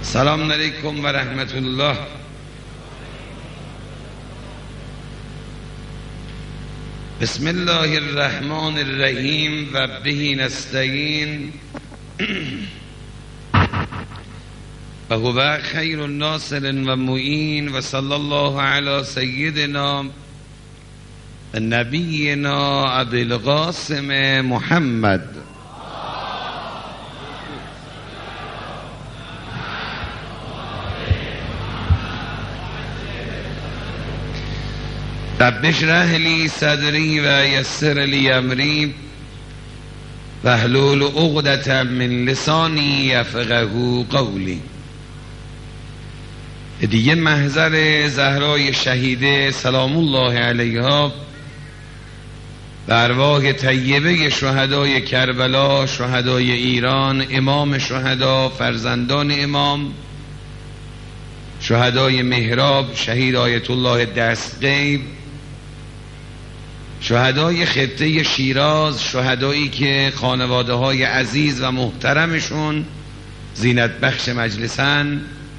سلام علیکم و رحمت الله. بسم الله الرحمن الرحیم و به نستعین و هو خیر ناصر و معین و صلی الله علی سیدنا و نبینا ابی القاسم محمد. رب اشرح لی صدری و یسر لی امری واحلل عقدة من لسانی یفقهوا قولی. دیگه محضر زهرای شهیده سلام الله علیها و ارواح طیبه شهدای کربلا، شهدای ایران، امام شهدا، فرزندان امام، شهدای محراب، شهید آیت الله دستغیب، شهدای خطه شیراز، شهدایی که خانواده های عزیز و محترمشون زینت بخش مجلسن،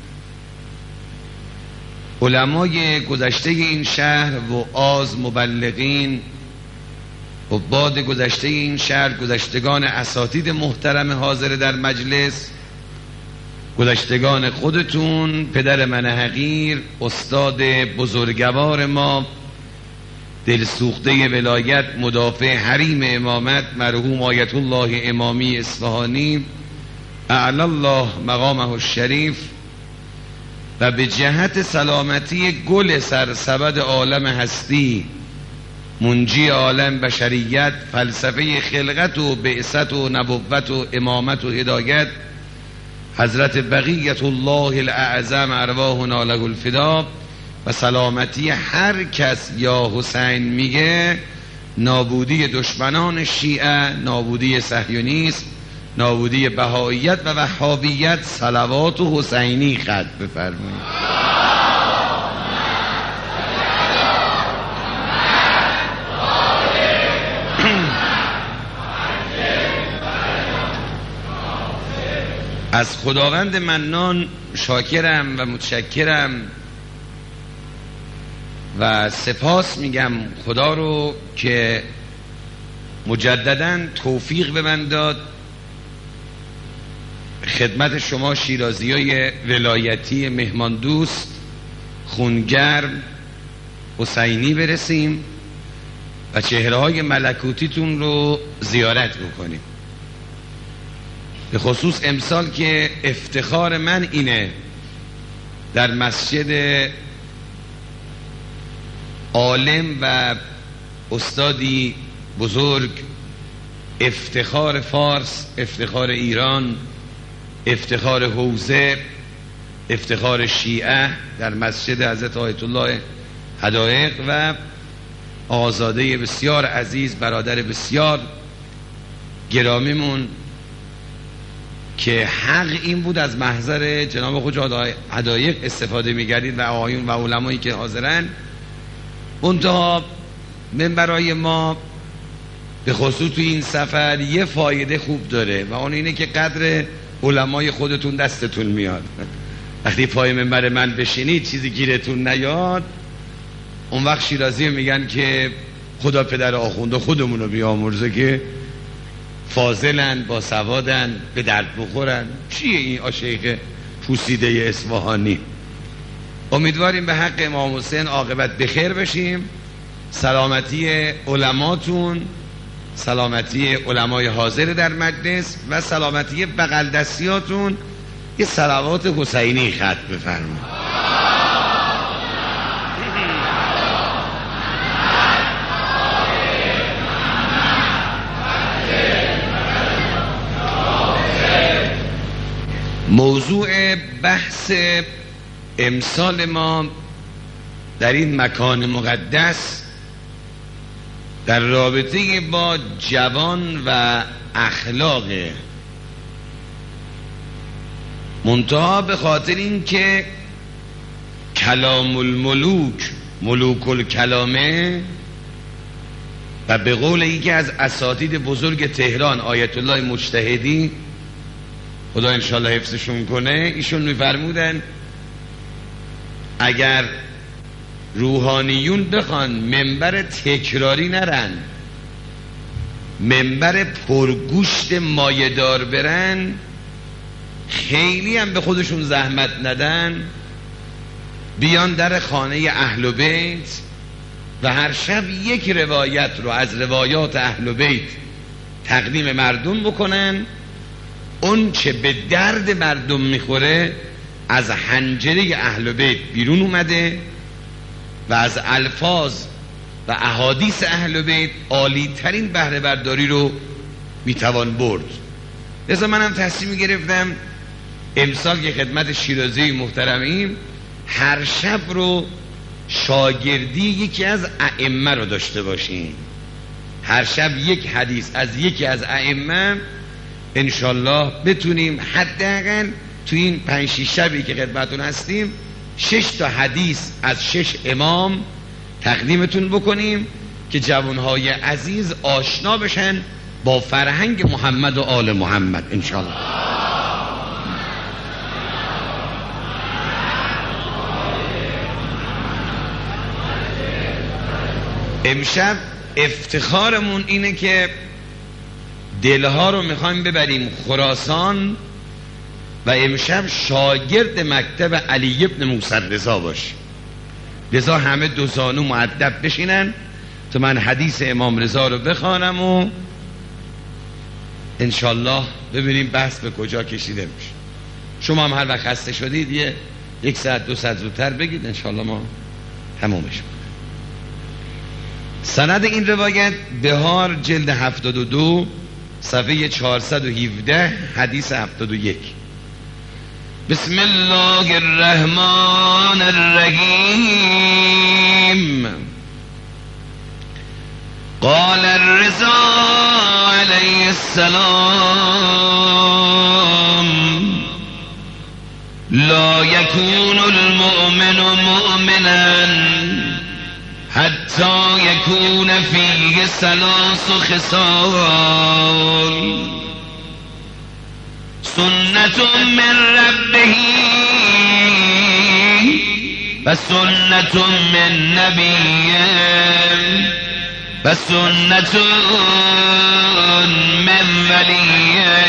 علمای گذشته این شهر و آز مبلغین و باد گذشته این شهر، گذشتگان اساتید محترم حاضر در مجلس، گذشتگان خودتون، پدر من حقیر، استاد بزرگوار ما، دلسوخته ولایت، مدافع حریم امامت، مرحوم آیت الله امامی اصفهانی اعلی الله مقامه الشریف، و به جهت سلامتی گل سرسبد عالم هستی، منجی عالم بشریت، فلسفه خلقت و بعثت و نبوت و امامت و هدایت، حضرت بقیت الله الاعظم ارواحنا له الفدا، و سلامتی هر کس یا حسین میگه، نابودی دشمنان شیعه، نابودی صهیونیسم، نابودی بهاییت و وهابیت. صلوات و حسینی خط بفرمایید. از خداوند منان شاکرم و متشکرم و سپاس میگم خدا رو که مجدداً توفیق به من داد خدمت شما شیرازیای ولایتی مهمان دوست، خونگرم، حسینی برسیم و چهره‌های ملکوتیتون رو زیارت بکنیم. به خصوص امسال که افتخار من اینه در مسجد عالم و استادی بزرگ، افتخار فارس، افتخار ایران، افتخار حوزه، افتخار شیعه، در مسجد حضرت آیت الله حدایق و آزاده بسیار عزیز، برادر بسیار گرامیمون، که حق این بود از محضر جناب خواجه حدایق استفاده می‌کردید و آقایون و علمایی که حاضرن. منتها من برای ما به خصوص تو این سفر یه فایده خوب داره و اون اینه که قدر علمای خودتون دستتون میاد. وقتی پای منبر من بشینید چیزی گیرتون نیاد، اون وقت شیرازی میگن که خدا پدر آخونده خودمون رو بیامرزه که فاضلن، با سوادن، به درد بخورن. چیه این آشیخ پوسیده اصفهانی؟ امیدواریم به حق امام حسین عاقبت بخیر بشیم. سلامتی علماتون، سلامتی علمای حاضر در مجلس و سلامتی بغل دستیاتون. یه صلوات حسینی خط بفرمایید. موضوع بحث امسال ما در این مکان مقدس در رابطه با جوان و اخلاق، منتها به خاطر این که کلام الملوک ملوک الکلامه، و به قول یکی از اساتید بزرگ تهران آیت الله مجتهدی خدا انشالله حفظشون کنه، ایشون میفرمودن اگر روحانیون بخوان منبر تکراری نرن، منبر پرگوشت مایه‌دار برن، خیلی هم به خودشون زحمت ندن، بیان در خانه اهل بیت و هر شب یک روایت رو از روایات اهل بیت تقدیم مردم بکنن، اون چه به درد مردم میخوره از حنجره اهل بیت بیرون اومده و از الفاظ و احادیث اهل بیت عالی ترین بهره برداری رو میتوان برد. لذا منم تصمیم گرفتم امسال که خدمت شیرازی محترمیم هر شب رو شاگردی یکی از ائمه رو داشته باشیم، هر شب یک حدیث از یکی از ائمه انشالله بتونیم حداقل تو این 5-6 شبی که خدمتون هستیم 6 تا حدیث از 6 امام تقدیمتون بکنیم که جوانهای عزیز آشنا بشن با فرهنگ محمد و آل محمد انشالله. امشب افتخارمون اینه که دلها رو میخوایم ببریم خراسان و امشب شاگرد مکتب علی ابن موسی رضا باشیم. لذا همه دو زانو مؤدب بشینن تا من حدیث امام رضا رو بخوانم و انشالله ببینیم بحث به کجا کشیده میشه. شما هم هر وقت خسته شدید یک ساعت 2 ساعت زودتر بگید انشالله ما تمومش کنیم. سند این روایت بهار جلد 72 صفحه 417 حدیث 71. بسم الله الرحمن الرحیم. قال الرضا علیه السلام لا يكون المؤمن مؤمنا حتی يكون فيه 3 خصال سنة من ربه و سنة من نبیه و سنة من ولیه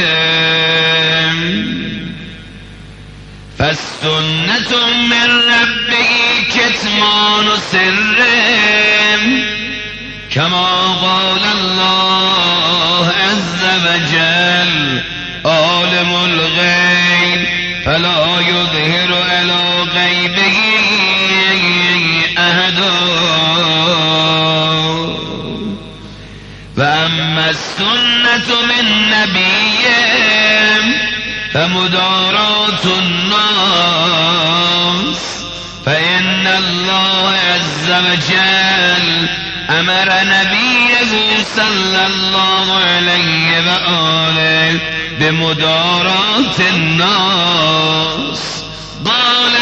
فالسنة من ربه كتمان سرهم كما قال الله عز وجل عالم الغيب فلا يظهر على غيبه أحدا وأما السنة من نبيهم فمدارات الناس فإن الله عز وجل أمر نبيه صلى الله عليه وآله بمدارات الناس. قال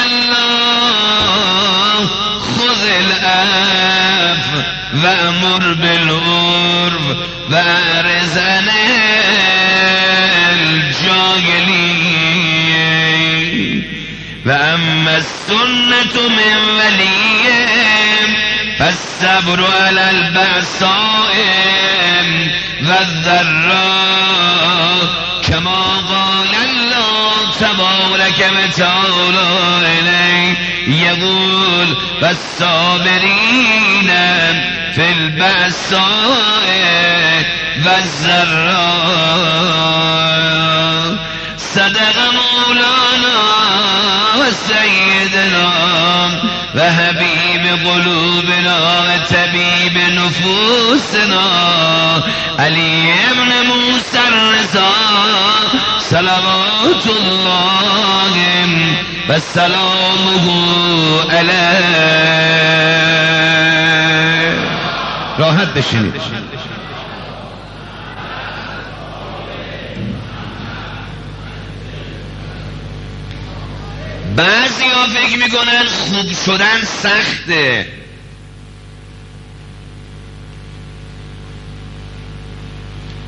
الله خذ العفو وأمر بالعرف وأعرض عن الجاهلين. وأما السنة من وليهم فالصبر على البأساء والضراء كما قال الله تبارك وتعالى إليه يقول والصابرين في البأساء والضراء. صدق مولانا وسيدنا وحبيب قلوبنا وطبيب نفوسنا علي بن موسى الرضا صلوات الله وسلامه عليه. راحت بشینید. بعضی ها فکر میکنن خوب شدن سخته.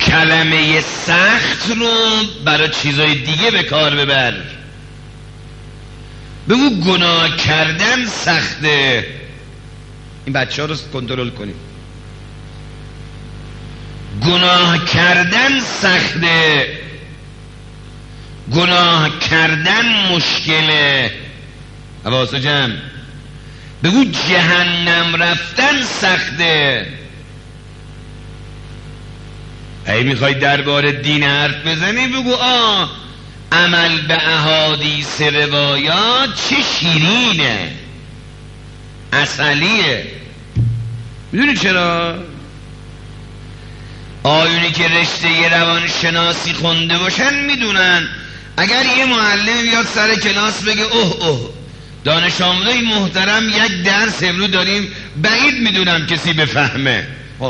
کلمه سخت رو برای چیزای دیگه به کار ببر. بگو گناه کردن سخته. این بچه ها رو کنترل کنید. گناه کردن سخته، گناه کردن مشکله. حواس جمع. بگو جهنم رفتن سخته. ای میخوای درباره دین حرف بزنی بگو عمل به احادیث روایات چه شیرینه، عسلیه. میدونی چرا؟ آیونی که رشته روانشناسی خونده باشن میدونن اگر یه معلم بیاد سر کلاس بگه اوه دانش آموزای محترم یک درس امروز داریم، بعید میدونم کسی بفهمه.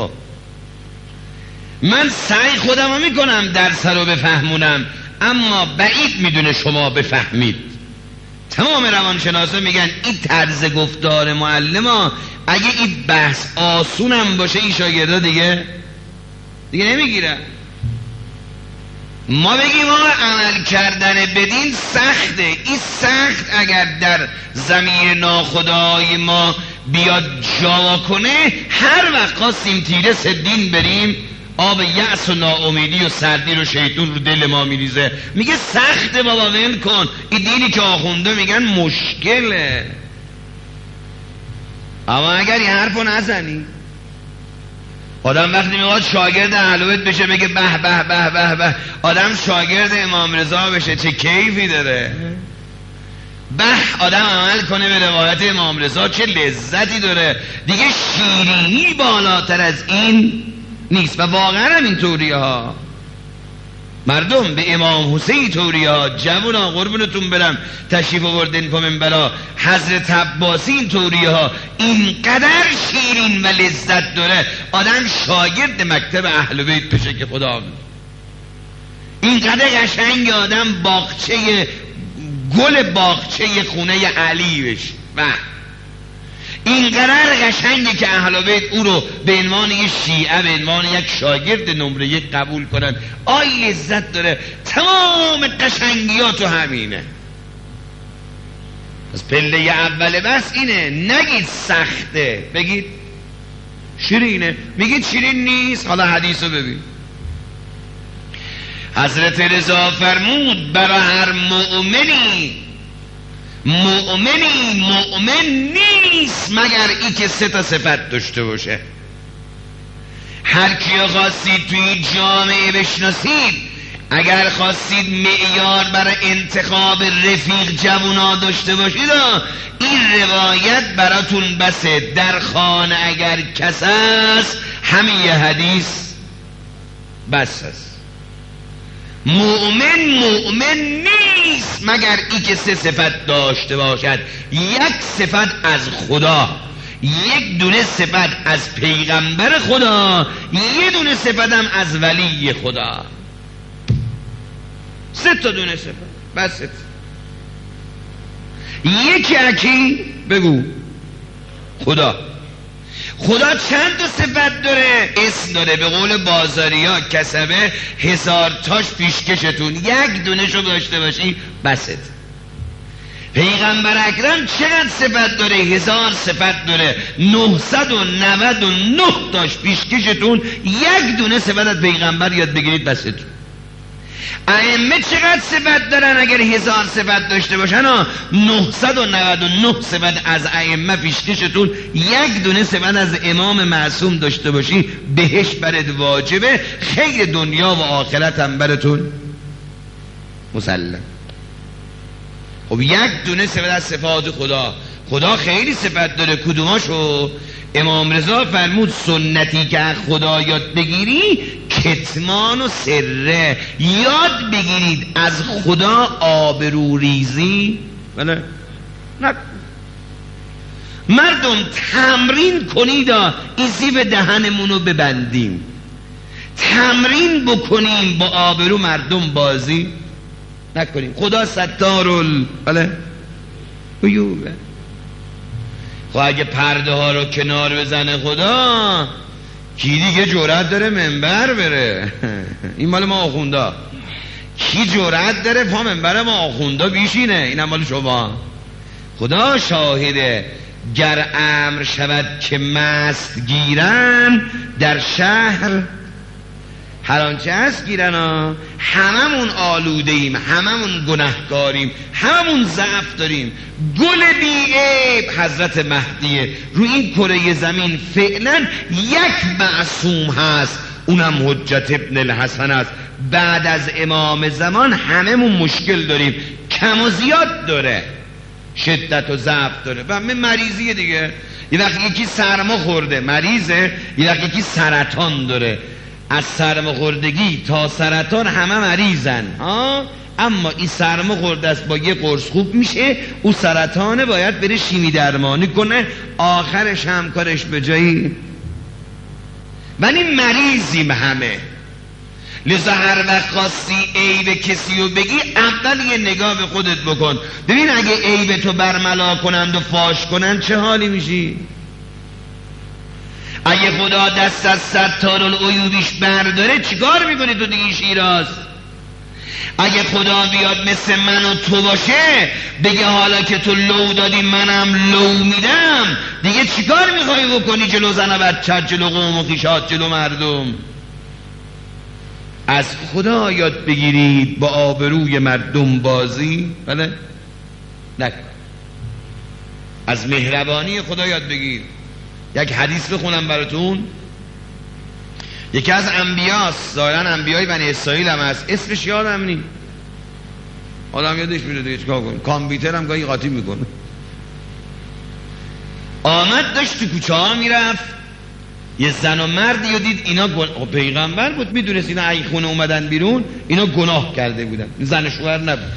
من سعی خودم رو میکنم درس رو بفهمونم، اما بعید میدونه شما بفهمید. تمام روانشناسا میگن این طرز گفتار معلم ها اگه این بحث آسونم باشه این شاگردا دیگه نمیگیرن. ما بگیم عمل کردن بدین سخته. این سخت اگر در زمین ناخدای ما بیاد جا کنه، هر وقت خواستیم تیره سدین بریم آب یأس و ناامیدی و سردی رو شیطون رو دل ما میریزه، میگه سخته بابا ول کن. این دینی که آخونده میگن مشکله. اما اگر این حرف رو نزنی، آدم وقتی میخواد شاگرد اهل بیت بشه بگه به به به به به، آدم شاگرد امام رضا بشه چه کیفی داره. به آدم عمل کنه به روایت امام رضا چه لذتی داره. دیگه شیرینی بالاتر از این نیست. و واقعا هم این طوریه ها. مردم به امام حسین طوریه ها. جوونا قربونتون برم تشریف آوردین پا منبرا. حضرت عباسی این طوریه ها. اینقدر شیرین و لذت داره آدم شاگرد مکتب اهل بیت بشه که خدا. اینقدر قشنگ آدم باغچه گل باغچه خونه علی بشه. و اینقدر قشنگه که اهل بیت او رو به عنوان یک شیعه، به عنوان یک شاگرد نمره یک قبول کنن. لذت داره. تمام قشنگیاتو همینه. از پله اول بس اینه. نگید سخته، بگید شیرینه. میگید شیرین نیست، حالا حدیثو ببین. حضرت رضا فرمود برای هر مؤمن نیست مگر ای که 3 تا صفت داشته باشه. هر کیو خواستید توی جامعه بشناسید، اگر خواستید معیار برای انتخاب رفیق جوونا داشته باشید، این روایت براتون بسه. در خانه اگر کس است همین یه حدیث بس است. مؤمن نیست مگر ای که 3 صفت داشته باشد. 1 صفت از خدا، 1 دونه صفت از پیغمبر خدا، 1 دونه صفت هم از ولی خدا. 3 تا دونه صفت بس. یکی اکی بگو خدا. خدا چند تا صفت داره؟ اسم داره. به قول بازاریا کسبه 1000 تاش پیشکشتون، 1 دونه شو داشته باشی بست. پیغمبر اکرم چقدر صفت داره؟ 1000 صفت داره، 999 تاش پیشکشتون، 1 دونه صفت از پیغمبر یاد بگیرید بستون. ائمه چقدر صفت دارن؟ اگر 1000 صفت داشته باشن 999 صفت از ائمه پیشکشتون، 1 دونه صفت از امام معصوم داشته باشی بهش برات واجبه. خیر دنیا و آخرت هم براتون مسلم. خب 1 دونه صفت از صفات خدا. خدا خیلی صفت داره. کدوماشو؟ امام رضا فرمود سنتی که خدا یاد بگیری کتمان و سره. یاد بگیرید از خدا آبروریزی. بله نه مردم تمرین کنید این زیب دهنمونو ببندیم، تمرین بکنیم با آبرو مردم بازی نکنیم. خدا ستارل بله خب اگه پرده ها رو کنار بزنه خدا، کی دیگه جرأت داره منبر بره؟ این مال ما آخوندا. کی جرأت داره پا منبر ما آخوندا بیشینه؟ اینم مال شما. خدا شاهده گر امر شود که مست گیرن در شهر، هر آنچه هست گیرن ها. هممون آلوده ایم، هممون گناهکاریم، هممون ضعف داریم. گل بی عیب حضرت مهدیه. روی این کره زمین فعلا یک معصوم هست، اونم حجت ابن الحسن است. بعد از امام زمان هممون مشکل داریم، کم و زیاد داره، شدت و ضعف داره و همه مریضیه دیگه. یه وقت یکی سرما خورده مریضه، یه وقت یکی سرطان داره. از سرماخوردگی تا سرطان همه مریضن ها. اما این سرماخورده است با یه قرص خوب میشه، او سرطانه باید بره شیمی درمانی کنه، آخرش هم کارش به جایی. ولی مریضیم همه. لذا هر وقت خواستی عیب کسی رو بگی اول یه نگاه به خودت بکن، ببین اگه عیب تو برملا کنند و فاش کنند چه حالی میشی؟ اگه خدا دست از ستارالعیوبیش برداره چیکار میکنی تو دیگه شیراز؟ اگه خدا بیاد مثل من و تو باشه بگه حالا که تو لو دادی منم لو میدم، دیگه چیکار میخوای بکنی جلو زن و بچه، جلو قوم و خویشات، جلو مردم؟ از خدا یاد بگیرید با آبروی مردم بازی بله نکن. از مهربانی خدا یاد بگیر. یک حدیث بخونم براتون. یکی از انبیاست، ظاهرا انبیای بنی اسرائیل هم هست، اسمش یادم نی، آدم یادش میره دیگه چیکار کنه، کامپیوتر هم گاهی قاطی میکنه. آمد داشت تو کوچه ها میرفت، یه زن و مردی رو دید، اینا پیغمبر بود، میدونست اینا ای خونه اومدن بیرون اینا گناه کرده بودن، زن شوهر نبود.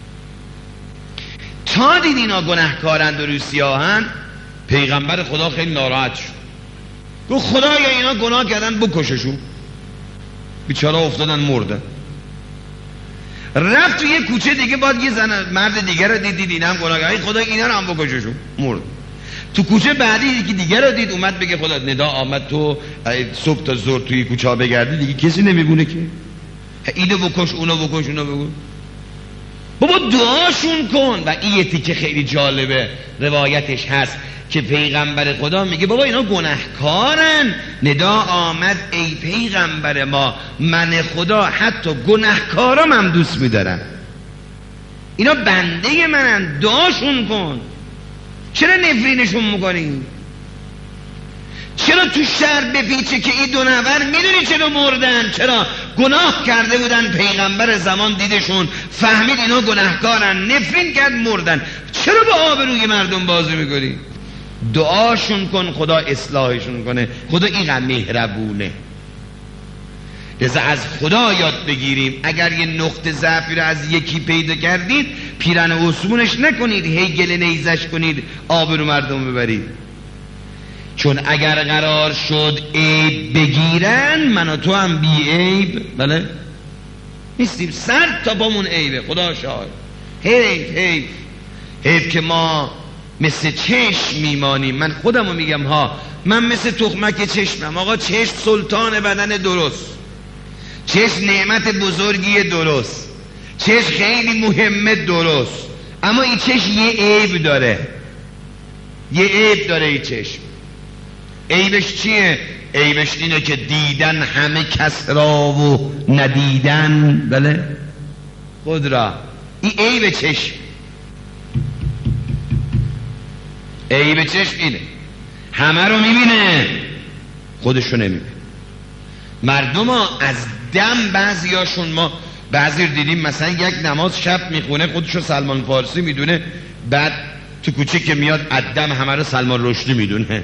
تا دید اینا گناهکارند و روسیاهن، پیغمبر خدا خیلی ناراحت شد، گفت خدایا اینا گناه کردن بکششون، بیچاره افتادن مردن. رفت تو یه کوچه دیگه، بعد یه زن مرد دیگه رو دید اینا هم گناه کردن، خدا اینا رو هم بکششون، مرد. تو کوچه بعدی یکی دیگه رو دید، اومد بگه خدا ندا آمد تو صبح تا ظهر توی کوچه ها بگردی دیگه کسی نمیگونه که اینو بکش اونو بکش اونو بگو، بابا دعاشون کن. و این یه تیکه خیلی جالبه روایتش هست که پیغمبر خدا میگه بابا اینا گناهکارن، ندا آمد ای پیغمبر ما، من خدا حتی گناهکارام هم دوست میدارم، اینا بنده منن، دعاشون کن. چرا نفرینشون میکنی؟ چرا تو شهر بپیچه که این دو نفر میدونی چرا مردن؟ چرا گناه کرده بودن، پیغمبر زمان دیدشون فهمید اینا گناهکارن، نفرین کرد مردن، چرا با آبروی مردم بازی میکنی؟ دعاشون کن خدا اصلاحشون کنه، خدا اینقدر مهربونه. لذا از خدا یاد بگیریم. اگر یه نقطه ضعفی رو از یکی پیدا کردید پیرن عصمونش نکنید، هی گله نیزش کنید، آبرو مردم ببرید. چون اگر قرار شد عیب بگیرن من و تو هم بی عیب بله نیستیم، سر تا پامون عیبه، خدا شاهد. حیف که ما مثل چشم میمانیم. من خودمو میگم ها، من مثل تخمک چشمم. آقا چشم سلطان بدن درست، چشم نعمت بزرگی درست، چشم خیلی مهمه درست، اما این چشم یه عیب داره، این چشم. عیبش چیه؟ عیبش اینه که دیدن همه کس را و ندیدن بله خود را. این عیب چشم، عیب چشم اینه، همه رو میبینه خودش رو نمیبینه. مردم ها از دم بعضیاشون، ما بعضی رو دیدیم مثلا یک نماز شب میخونه خودش رو سلمان فارسی میدونه، بعد تو کوچه که میاد ادم همه رو سلمان رشدی میدونه.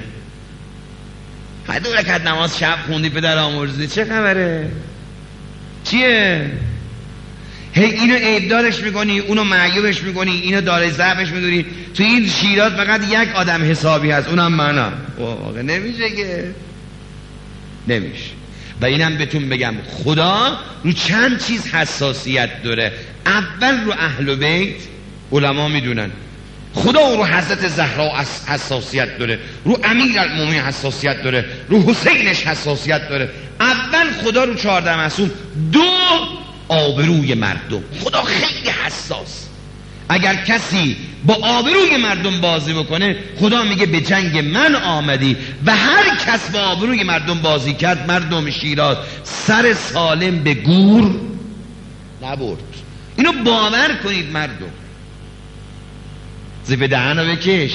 دو رکعت نماز شب خوندی پدر آمرزی، چه خبره؟ چیه؟ هی اینو عیبدارش میکنی، اونو معیوبش میکنی، اینو داره ضعفش میدونی. تو این شیراز فقط یک آدم حسابی هست، اونم منم. واقعا نمیشه که نمیشه. و اینم بهتون بگم خدا رو چند چیز حساسیت داره. اول رو اهل بیت علما میدونن، خدا رو حضرت زهرا حساسیت داره، رو امیرالمومنین حساسیت داره، رو حسینش حساسیت داره. اول خدا رو 14 معصوم، 2 آبروی مردم. خدا خیلی حساس. اگر کسی با آبروی مردم بازی بکنه، خدا میگه به جنگ من آمدی. و هر کس با آبروی مردم بازی کرد، مردم شیراز سر سالم به گور نبرد. اینو باور کنید مردم. زیب دهنو بکش،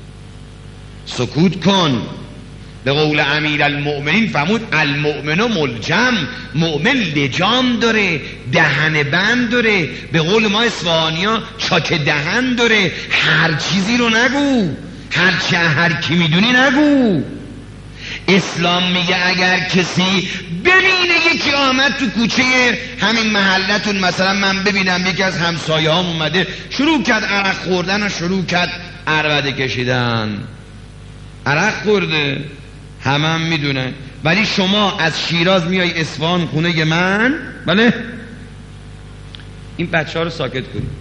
سکوت کن. به قول امیرالمؤمنین فرمود المؤمن ملجم، مؤمن لجام داره، دهن بند داره. به قول ما اصفهانی‌ها چاک دهن داره. هر چیزی رو نگو، هر کی میدونی نگو. اسلام میگه اگر کسی ببینه یکی آمد تو کوچه همین محلتون، مثلا من ببینم یکی از همسایه‌هام اومده شروع کرد عرق خوردن و شروع کرد عربده کشیدن، عرق خورده، همه میدونن. ولی شما از شیراز میای اصفهان خونه من، بله، این بچه ها رو ساکت کنید.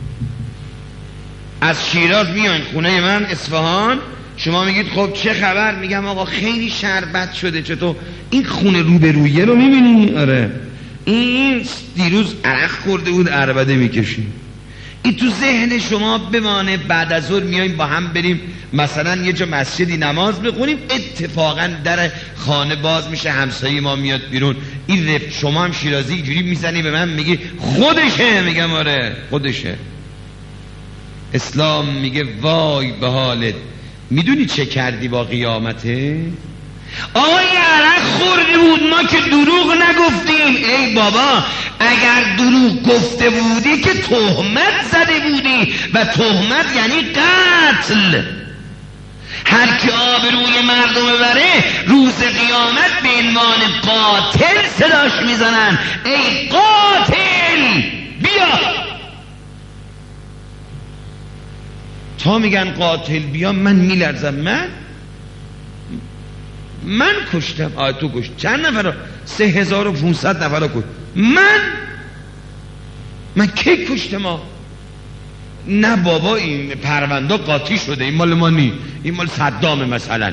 از شیراز میای خونه من اصفهان، شما میگید خب چه خبر؟ میگم آقا خیلی شربت شده. چطور؟ این خونه روبرویه رو میبینی؟ آره، این دیروز عرق خورده بود عربده میکشی. این تو ذهن شما بمانه. بعد از ظهر میایم با هم بریم مثلا یه جا مسجدی نماز بخونیم، اتفاقا در خانه باز میشه، همسایه ما میاد بیرون. این شما هم شیرازی اینجوری میزنی به من میگی خودشه. میگم آره خودشه. اسلام میگه وای به حالت. میدونی چه کردی با قیامته؟ آقای عرق خورده بود، ما که دروغ نگفتیم. ای بابا، اگر دروغ گفته بودی که تهمت زده بودی، و تهمت یعنی قتل. هر کی آبروی مردم ببره روز قیامت به عنوان قاتل صداش میزنن. ای قاتل بیا. تا میگن قاتل بیا من میلرزم. من کشتم. تو کشت. چند نفر رو؟ 3500 نفر رو کشت. من کی کشتم؟ نه بابا، این پرونده قاطی شده، این مال ما نی، این مال صدام مثلا.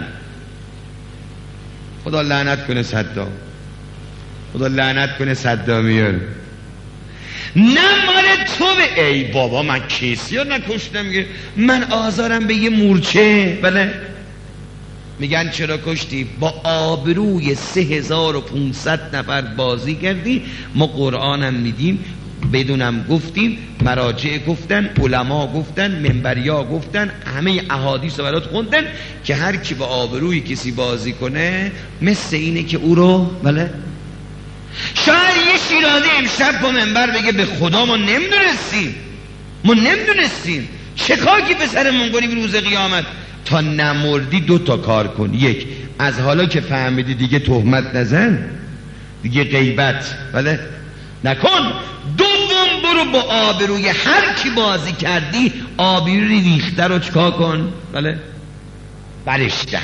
خدا لعنت کنه صدام، خدا لعنت کنه صدامیان. نه مال تو. به ای بابا، من کسی رو نکشتم. من آزارم به یه مورچه. بله، میگن چرا کشتی؟ با آبروی 3500 نفر بازی کردی. ما قرآنم میدیم، بدونم گفتیم، مراجع گفتن، علما گفتن، منبریا گفتن، همه احادیث رو برات خوندن که هر کی با آبروی کسی بازی کنه مثل اینه که او رو، بله، شاید یه شیرازی امشب با منبر بگه به خدا ما نمیدونستیم چه خاکی به سرمون کنیم روز قیامت. تا نمردی 2 تا کار کن. 1، از حالا که فهمیدی دیگه تهمت نزن، دیگه غیبت بله نکن. 2، برو با آبروی هر کی بازی کردی، آبروی ریخته رو چکار کن؟ بله، برش دار.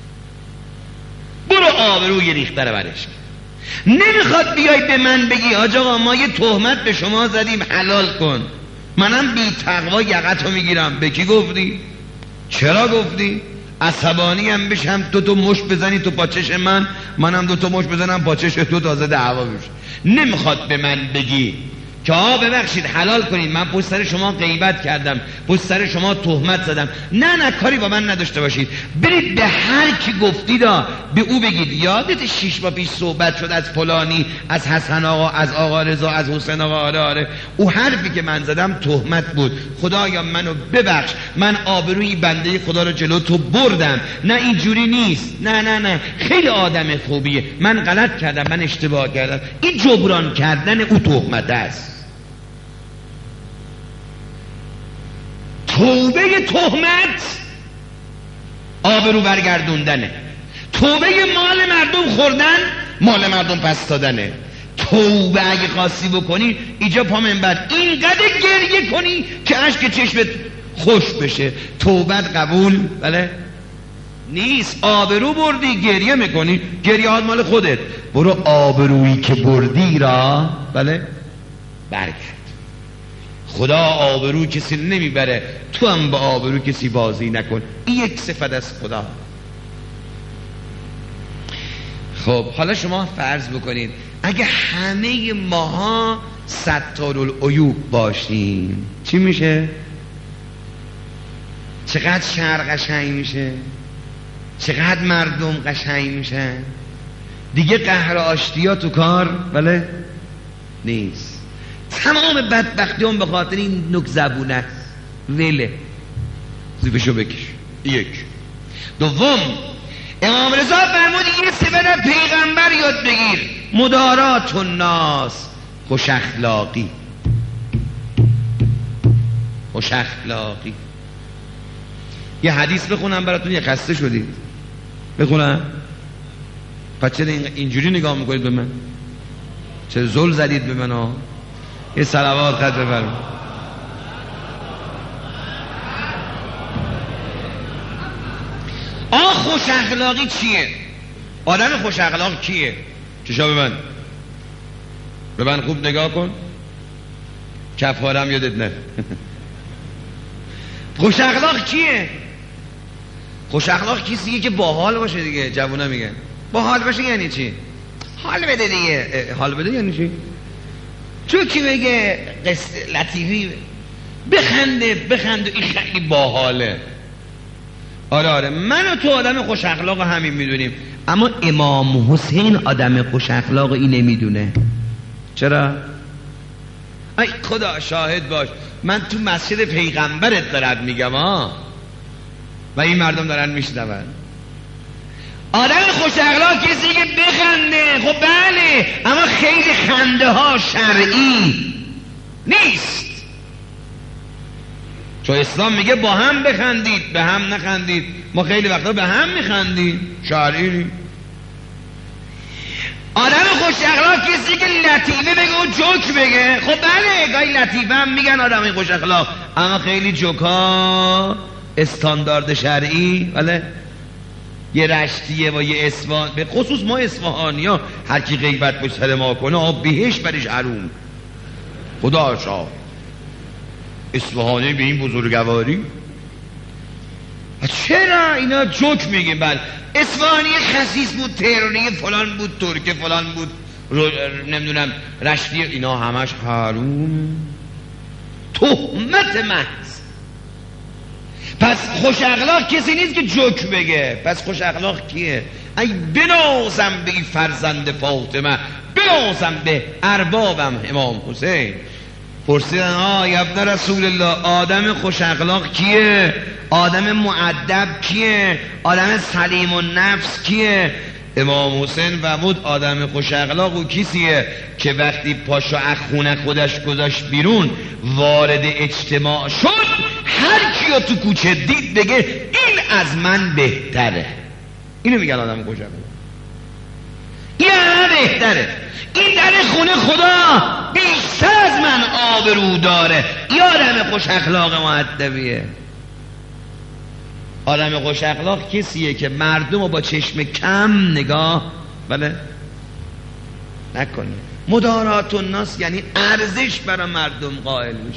برو آبروی ریخته رو برش. نمیخواد بیای به من بگی حاج آقا ما یه تهمت به شما زدیم حلال کن. منم بی تقوا یقتو میگیرم. به کی گفتی؟ چرا گفتی؟ عصبانی هم بشم، تو مشت بزنی تو پاچش منم 2 تا مشت بزنم پاچش تو، تازه دعوا بشه. نمیخواد به من بگی که ببخشید حلال کنید، من پشت سر شما غیبت کردم، پشت سر شما تهمت زدم. نه کاری با من نداشته باشید. برید به هر کی گفتید به او بگید یادت 6 ماه پیش صحبت شد از فلانی، از حسن آقا، از آقا رضا، از حسین آقا. آره او حرفی که من زدم تهمت بود. خدایا منو ببخش، من آبروی بنده خدا رو جلو تو بردم. نه اینجوری نیست. نه خیلی آدم خوبیه، من غلط کردم، من اشتباه کردم. این جبران کردن او تهمت است. توبه تهمت آبرو برگردوندنه. توبه مال مردم خوردن، مال مردم پس دادنه. توبه اگه خاصی بکنی اینجا پا منبر اینقدر گریه کنی که اشک چشمت خوش بشه. توبت قبول بله نیست. آبرو بردی گریه میکنی، گریه ها مال خودت. برو آبرویی که بردی را بله برگرد. خدا آبرو کسی نمیبره، تو هم با آبرو کسی بازی نکن. این یک صفت از خدا. خب حالا شما فرض بکنید اگه همه ماها ستارالعیوب باشیم چی میشه؟ چقدر شهر قشنگ میشه، چقدر مردم قشنگ میشن. دیگه قهر آشتیا تو کار بله نیست. تمام بدبختی هم به خاطر این نک زبونه است. وله زیبشو بکش. یک. دوم امام رضا فرمود یه صفت پیغمبر یاد بگیر، مدارات الناس، خوش اخلاقی. خوش اخلاقی. یه حدیث بخونم براتون، یه خسته شدید بخونم؟ پس چرا اینجوری نگاه میکنید به من؟ چرا زل زدید به من ها؟ یه صلوات خط بفرمایید. خوش اخلاقی چیه؟ آدم خوش اخلاق کیه؟ چشا به من خوب نگاه کن، کفارم یادت نه. خوش اخلاق کیه؟ خوش اخلاق کسیه که باحال باشه دیگه. جوونا میگن باحال باشه یعنی چی؟ حال بده دیگه. حال بده یعنی چی؟ تو کی بگه لطیفی بخنده این خیلی باحاله. آره من و تو آدم خوش اخلاق همین میدونیم، اما امام حسین آدم خوش اخلاق این نمیدونه. چرا؟ ای خدا شاهد باش، من تو مسجد پیغمبرت دارم میگم ها، و این مردم دارن میشنون. آدم خوش اخلاق کسی که بخنده. خب بله، اما خیلی خنده ها شرعی نیست، چون اسلام میگه با هم بخندید، به هم نخندید. ما خیلی وقتا به هم میخندیم، شرعی نیست. آدم خوش اخلاق کسی که لطیفه بگه و جوک بگه. خب بله گاهی لطیفه هم میگن آدم خوش اخلاق، اما خیلی جوکا استاندارد شرعی بله یه رشتیه و یه اصفهان. به خصوص ما اصفهانی ها هر کی غیبت پشت سر ما کنه آب بهش برش حروم. خدا شاه اصفهانی به این بزرگواری. چرا اینا جوک میگیم؟ بله اصفهانی خسیس بود، تهرانی فلان بود، ترک فلان بود، نمیدونم رشتی، اینا همش حروم، تهمت محض. پس خوش اخلاق کسی نیست که جوک بگه. پس خوش اخلاق کیه؟ ای بنازم به این فرزند فاطمه، بنازم به اربابم امام حسین. پرسیدن ابن رسول الله آدم خوش اخلاق کیه؟ آدم مؤدب کیه؟ آدم سلیم النفس کیه؟ امام حسین فرمود آدم خوش اخلاق و کسیه که وقتی پاشو از خونه خودش گذاشت بیرون، وارد اجتماع شد، هر کیو تو کوچه دید بگه این از من بهتره. اینو میگن آدم خوش اخلاق. این بهتره، این در خونه خدا بیشتر از من آبرو داره. این آدم خوش اخلاق مؤدبیه. آدم خوش اخلاق کسیه که مردم رو با چشم کم نگاه بله نکنه. مدارات الناس یعنی ارزش برای مردم قائل بشی.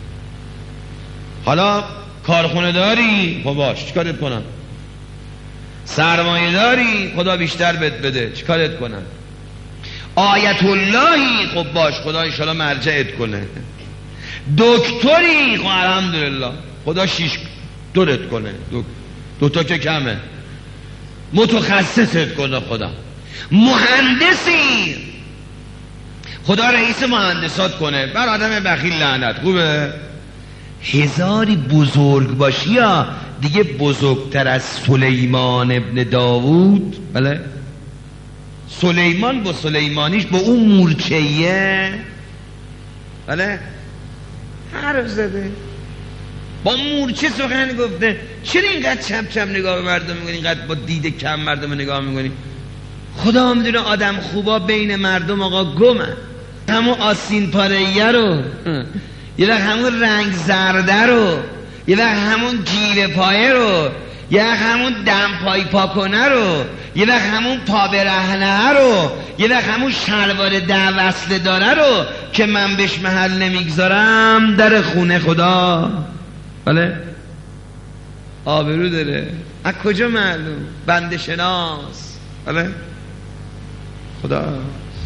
حالا کارخونه داری؟ خب باش چیکارت کنم؟ سرمایه داری؟ خدا بیشتر بهت بده، چیکارت کنم؟ آیت اللهی؟ خب باش خدا انشاءالله مرجعت کنه. دکتری؟ خب الحمدلله خدا دورت کنه. دوتا که کمه، متخصصت کنه خدا. مهندسی؟ خدا رئیس مهندسات کنه. بر آدم بخیل لعنت. خوبه؟ هزاری بزرگ باشی یا دیگه بزرگتر از سلیمان ابن داوود بله. سلیمان با سلیمانیش با اون مورچهیه بله حرف زده، با مورچه سخن گفته. چرا اینقدر چپ چپ نگاه به مردم میکنی؟ اینقدر با دید کم مردم نگاه میکنی؟ خدا میدونه آدم خوبا بین مردم آقا گمه. همون آستین پاره‌ایه رو، یه وقت همون رنگ زرده رو، یه وقت همون گیره پایه رو، یه وقت همون دم پای پا کنه رو، یه وقت همون پا برهنه رو، یه وقت همون شلوار ده وصله داره رو که من بهش محل نمیگذارم در خونه خدا. بله آبرو داره. از کجا معلوم؟ بنده شناس. بله خدا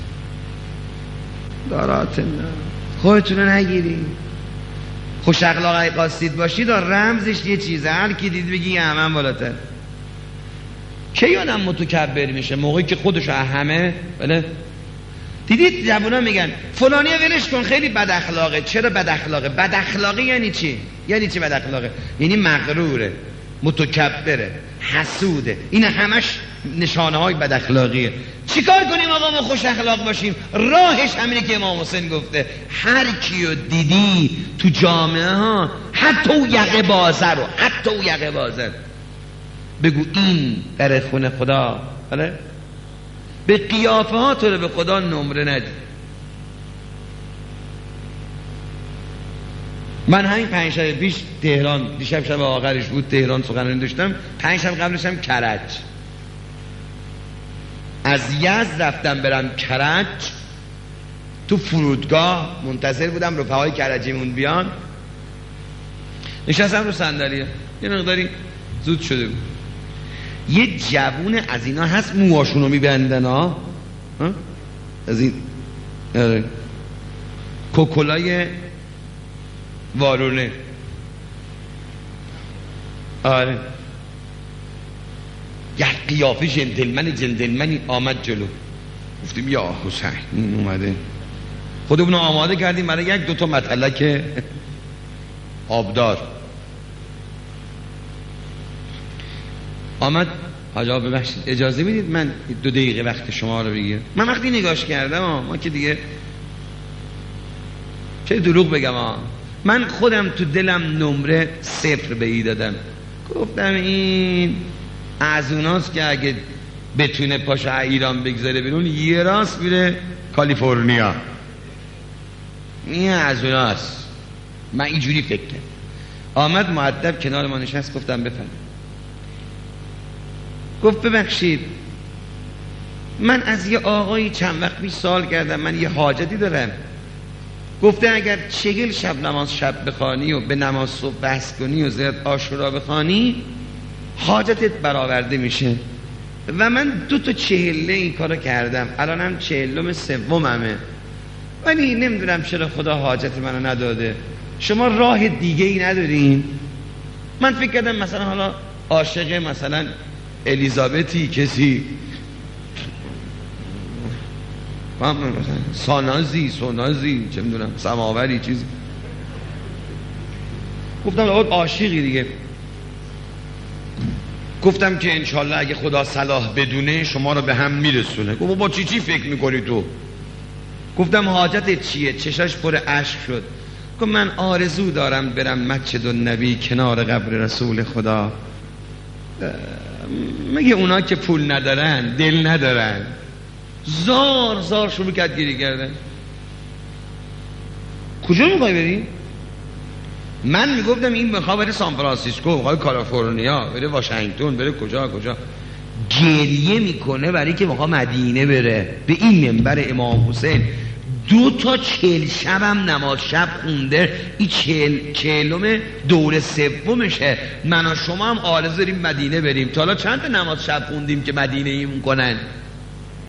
دارات نه خودتون رو نگیرید. خوش اخلاقی قاصید باشید و رمزش یه چیزه، هر کی دید بگی همه بالاتر. کی آدم متکبر میشه؟ موقعی که خودش همه. بله دیدید جوونا میگن فلانی ولش کن خیلی بد اخلاقه. چرا بد اخلاقه؟ بد اخلاقی یعنی چی؟ یعنی چی بد اخلاقه؟ یعنی مغروره، متکبره، حسوده. این همش نشانه های بد اخلاقیه. چیکار کنیم آقا ما خوش اخلاق باشیم؟ راهش همینه که امام حسین گفته هر کیو دیدی تو جامعه ها، حتی او یقه بازر رو، حتی او یقه بازر، بگو این در خونه خدا. بله به قیافه ها تو رو به خدا نمره ندی. من همین 5 شب پیش تهران، دیشب شب آخرش بود تهران سخنرانی داشتم، 5 شب قبلش هم کرج. از یزد رفتم برم کرج، تو فرودگاه منتظر بودم رفقای کرجیمون بیان، نشستم رو صندلیه، یه مقداری زود شده بود. یه جوون از اینا هست موهاشونو میبندن ها، از این کوکولای وارونه. آره یه قیافه جنتلمنی آمد جلو. گفتیم یا حسین این اومده. خودمون آماده کردیم برای 1-2 تا مطلق آبدار. آمد حاجا ببخشید اجازه میدید من 2 دقیقه وقت شما رو بگیرم؟ من وقتی نگاش کردم ما که دیگه چه دروغ بگم من خودم تو دلم نمره 0 به ای دادم. گفتم این از اوناست که اگه بتونه پاشو ایران بگذاره بیرون یه راست میره کالیفرنیا. این از اوناست. من اینجوری فکر کردم. آمد مؤدب کنار ما نشست. گفتم بفرمایید. گفت ببخشید من از یه آقایی چند وقت پیش سوال کردم، من یه حاجتی دارم. گفته اگر 40 شب نماز شب بخوانی و به نماز صبح بحث کنی و زیاد عاشورا بخوانی حاجتت برآورده میشه. و من 2 تا 40 این کارو کردم، الانم 43مه، ولی نمیدونم چرا خدا حاجت منو نداده. شما راه دیگه ای ندارین؟ من فکر کردم مثلا حالا عاشق مثلا الیزابتی کسی، سانازی چه میدونم سماوری چیزی. گفتم لابد عاشقی دیگه. گفتم که انشالله اگه خدا صلاح بدونه شما رو به هم میرسونه. گفت با چی فکر میکنی تو؟ گفتم حاجتت چیه؟ چشاش پر اشک شد. گفت من آرزو دارم برم مسجد النبی کنار قبر رسول خدا. مگه اونا که پول ندارن دل ندارن؟ زار شروع کرد گریه کردن. کجا میخوای بری؟ من میگفتم این میخواد بره سان فرانسیسکو، میخواد کالیفرنیا، بره واشنگتن، بره کجا. گریه میکنه برای که میخواد مدینه بره. به این منبر امام حسین 2 تا 40 شبم نماز شب خونده. این 40م دور 3مشه. من و شما هم آرزو داریم مدینه بریم. تا حالا چند تا نماز شب خوندیم که مدینه ایمون کنن؟